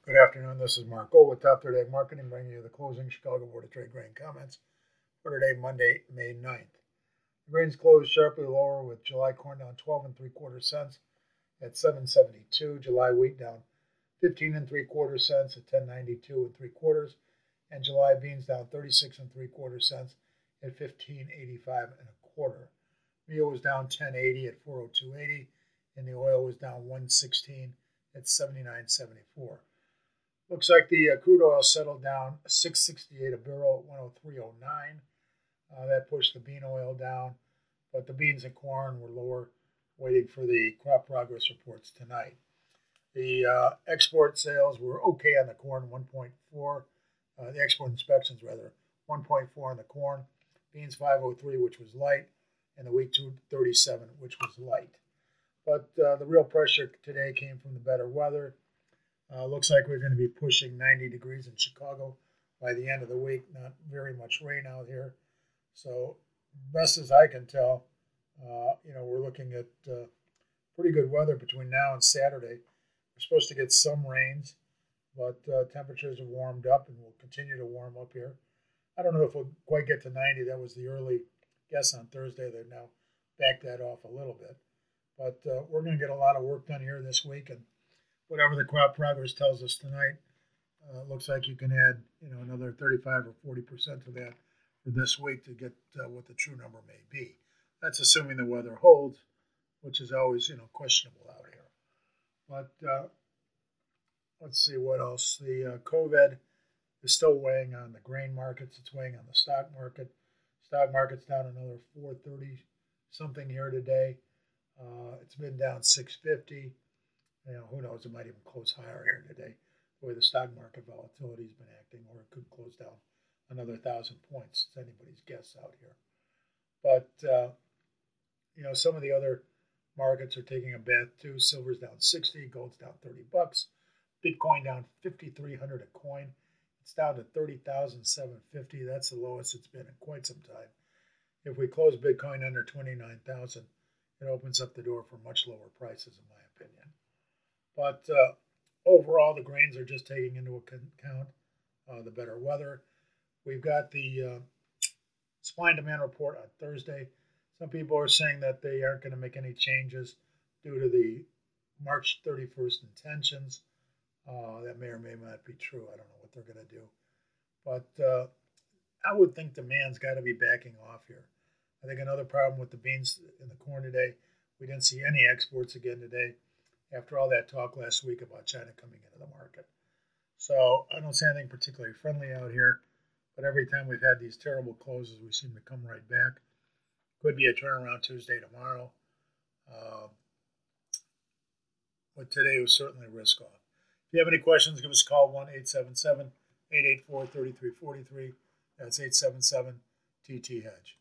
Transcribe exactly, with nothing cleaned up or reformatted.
Good afternoon. This is Mark Gold with Top thirty Ag Marketing, bringing you the closing Chicago Board of Trade grain comments for today, Monday, May ninth. The grains closed sharply lower with July corn down twelve and three quarter cents at seven seventy-two. July wheat down fifteen and three quarter cents at ten ninety-two and three quarters, and July beans down thirty-six and three quarter cents at fifteen eighty-five and a quarter. Meal was down ten eighty at four oh two eighty, and the oil was down one sixteen at seventy-nine seventy-four. Looks like the uh, crude oil settled down six sixty-eight a barrel at one oh three oh nine. Uh, that pushed the bean oil down, but the beans and corn were lower, waiting for the crop progress reports tonight. The uh, export sales were okay on the corn, one point four. Uh, the export inspections, rather, one point four on the corn. Beans five oh three, which was light, and the wheat two thirty-seven, which was light. But uh, the real pressure today came from the better weather. Uh, looks like we're going to be pushing ninety degrees in Chicago by the end of the week. Not very much rain out here. So, best as I can tell, uh, you know, we're looking at uh, pretty good weather between now and Saturday. We're supposed to get some rains, but uh, temperatures have warmed up and will continue to warm up here. I don't know if we'll quite get to ninety. That was the early guess on Thursday. They've now backed that off a little bit. But uh, we're going to get a lot of work done here this week, and whatever the crop progress tells us tonight, uh, looks like you can add, you know, another thirty-five or forty percent to that for this week to get uh, what the true number may be. That's assuming the weather holds, which is always, you know, questionable out here. But uh, let's see what else. The uh, COVID is still weighing on the grain markets. It's weighing on the stock market. Stock market's down another four thirty something here today. Uh, it's been down six fifty. You know, who knows? It might even close higher here today, the way the stock market volatility has been acting, or it could close down another thousand points. It's anybody's guess out here. But uh, you know, some of the other markets are taking a bath too. Silver's down sixty, gold's down thirty bucks, Bitcoin down fifty-three hundred a coin. It's down to thirty thousand seven hundred fifty. That's the lowest it's been in quite some time. If we close Bitcoin under twenty-nine thousand, it opens up the door for much lower prices, in my opinion. But uh, overall, the grains are just taking into account uh, the better weather. We've got the uh, supply and demand report on Thursday. Some people are saying that they aren't going to make any changes due to the March thirty-first intentions. Uh, that may or may not be true. I don't know what they're going to do. But uh, I would think demand's got to be backing off here. I think another problem with the beans and the corn today, we didn't see any exports again today after all that talk last week about China coming into the market. So I don't see anything particularly friendly out here, but every time we've had these terrible closes, we seem to come right back. Could be a turnaround Tuesday, tomorrow. Uh, but today was certainly a risk off. If you have any questions, give us a call, one eight seven seven, eight eight four, three three four three. That's eight seven seven T T Hedge.